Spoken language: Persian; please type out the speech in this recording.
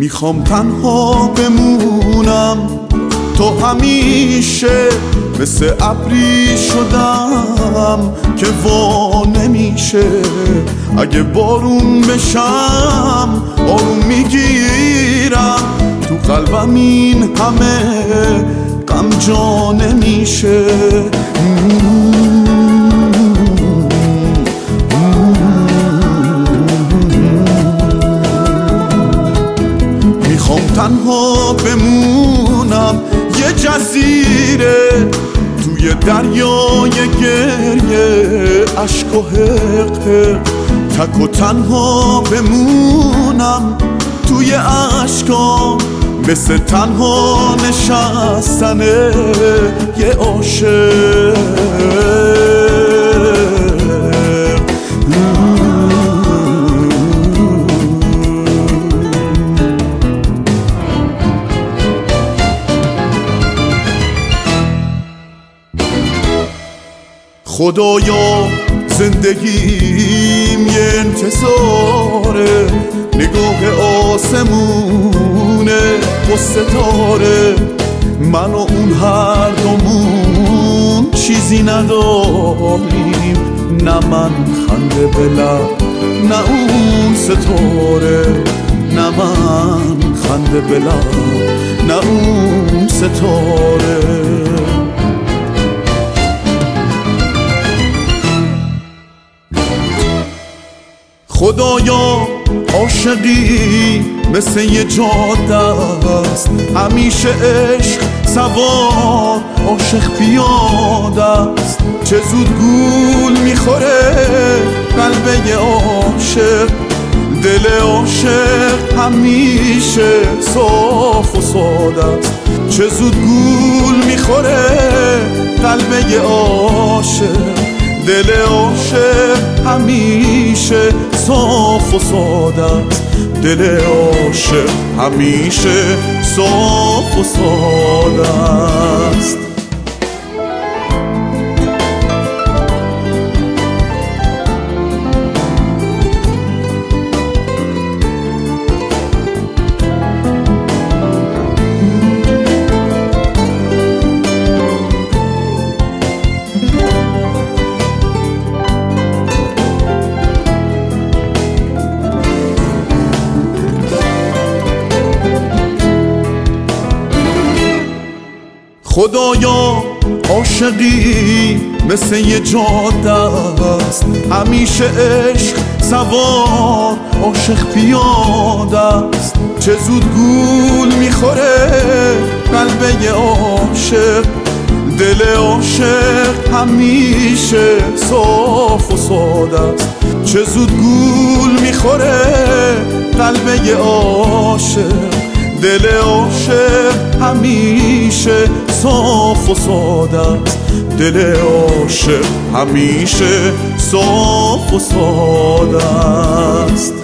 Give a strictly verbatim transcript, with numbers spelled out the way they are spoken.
میخوام تنها بمونم، تو همیشه مثل ابری شدم که وا نمیشه. اگه بارون بشم آروم میگیرم، تو قلبم این همه غم جا نمیشه. میخوام تنها بمونم یه جزیره توی دریای گریه، عشق و حق تک و تنها بمونم توی عشقام، مثل تنها نشستن یه عاشق. خدایا زندگیم یه انتظاره، نگاه آسمونه و ستاره. من و اون هر دومون چیزی نداریم، نه من خنده به لب نه اون ستاره، نه من خنده به لب نه اون ستاره. خدایا عاشقی مثل یه جاده است، همیشه عشق سوار عاشق پیاده است. چه زود گول میخوره قلب یه عاشق، دل عاشق همیشه صاف و ساده است. چه زود گول میخوره قلب یه عاشق، دل عاشق همیشه صاف و ساده است. دل عاشق همیشه صاف و ساده است. خدایا عاشقی مثل یه جاده است، همیشه عشق سوار عاشق پیاده است. چه زود گول میخوره قلب یه عاشق، دل عاشق همیشه صاف و ساده است. چه زود گول میخوره قلب یه عاشق، دل عاشق همیشه صاف و ساده است. دل عاشق همیشه صاف و ساده است.